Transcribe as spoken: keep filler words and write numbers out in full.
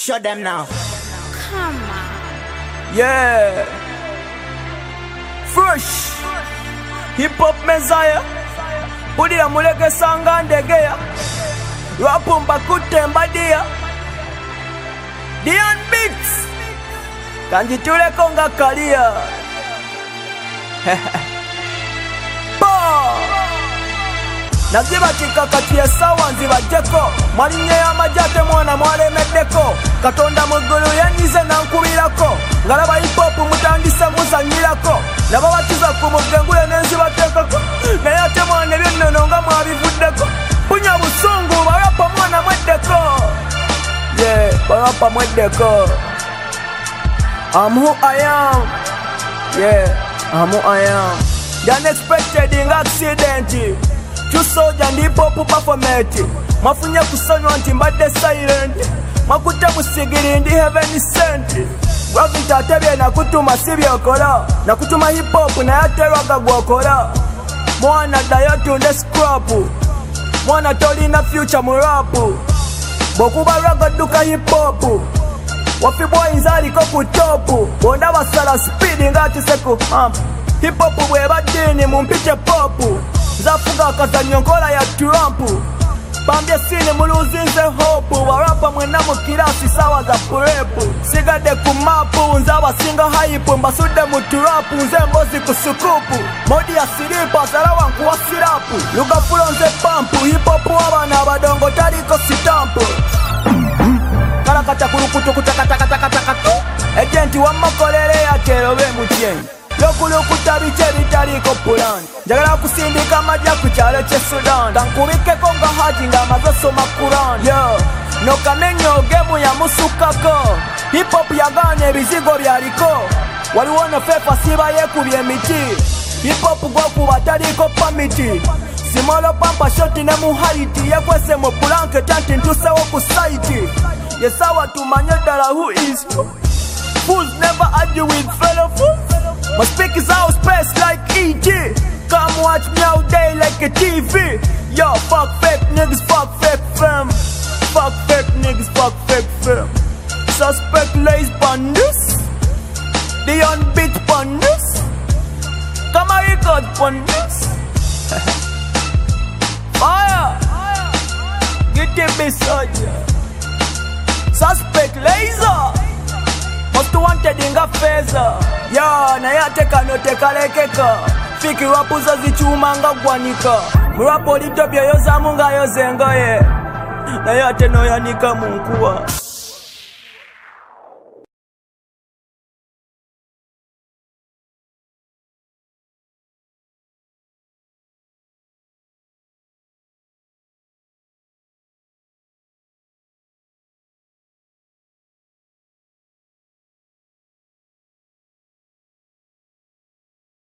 Show them now. Come on. Yeah. Fresh. Hip hop Messiah. Budia muleke sanga ndegeya. Rapumba kutemba dia. Dian Beats. Kanjitule konga kalia. Naziba chikakati ya sawa nziba jeko Mwalinye ya majate mwana mwale medeko Katonda mugulu yanyize na nkubirako Ngalaba hipopu mutandisa musanyirako Naba watiza kumugengule nenziba tekako Nayate mwane byennononga mwabivuddeko Punya busungu barapa mwana mwedeko Yeah, barapa mwedeko I'm who I am Yeah, I'm who I am The unexpected in accident Two soldier ndi pop performate Mafunye kusanywa nti mbadde silent Makuta musigiri ndi heaven sent Gravity atebye nakutuma sibyokola Nakutuma hip hop na yaterwaga gwokola Mwana dayo tunde scrap Mwana tolina future mu rap Bokuba raga duka hip hop Wafi boy nzaliko ku top Bonda basala speed ngati seku hump Hip hop bweba dini mumpite pop Zafuga kazanyo nkola ya Trump Bambye sini muluzinze hope Warapa mwena mukirasi sawa za purepu Sigade kumapu nzawa singa hype Mbasude muturapu nze mbozi kusukupu Modi ya siripa zarawa nkuwa sirapu Luga fulo nze pampu Hip hop wabana badongo tariko sitampu Kalakata kurukutu kutakatakatakatakatu Ejenti wa makolele ya kerobe mutyenyi Lokuluku tabiche bitariko pulan Njagala kusindika majja ku kyalo kye Sudan Kankubike konga haji nga amaze soma Quran Yo, nokamenyo gemu ya musukako Hip hop yaganye ebizigo byaliko Waliwo no fefa siba yekubye emiti Hip hop gwokuba taliko pamiti Simolo pampa shoti ne mu height Yekwese mu pulanke tanti ntusewo ku site Yesawa tumanye ddala who is who Fools never argue with fellow fools My speakers out space like E T Come watch me all day like a T V Yo, fuck fake niggas, fuck fake fam Fuck fake niggas, fuck fake fam Suspect lays bandus The unbeat bandus Come on record bandus Fire Get it beside Suspect laser Most wanted inga feza Yo, na yate kano tekalekeka Fiki wapuza zichuma nga gwanika Murapo lito bya yoza munga yozenga ye Na yate no yanika munkuwa